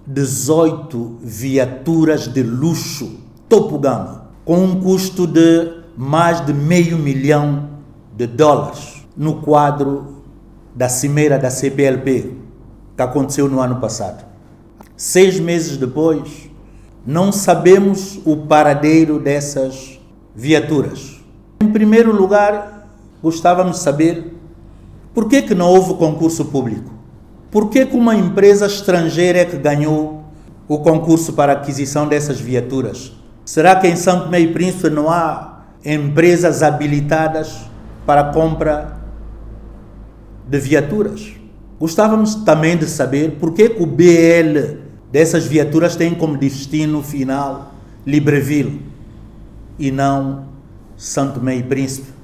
18 viaturas de luxo, topo gama, com um custo de mais de $500 mil no quadro da cimeira da CPLP, que aconteceu no ano passado. 6 meses depois, não sabemos o paradeiro dessas viaturas. Em primeiro lugar, gostávamos de saber por que não houve concurso público. Por que uma empresa estrangeira é que ganhou o concurso para a aquisição dessas viaturas? Será que em São Tomé e Príncipe não há empresas habilitadas para a compra de viaturas? Gostávamos também de saber por que o BL dessas viaturas tem como destino final Libreville e não São Tomé e Príncipe.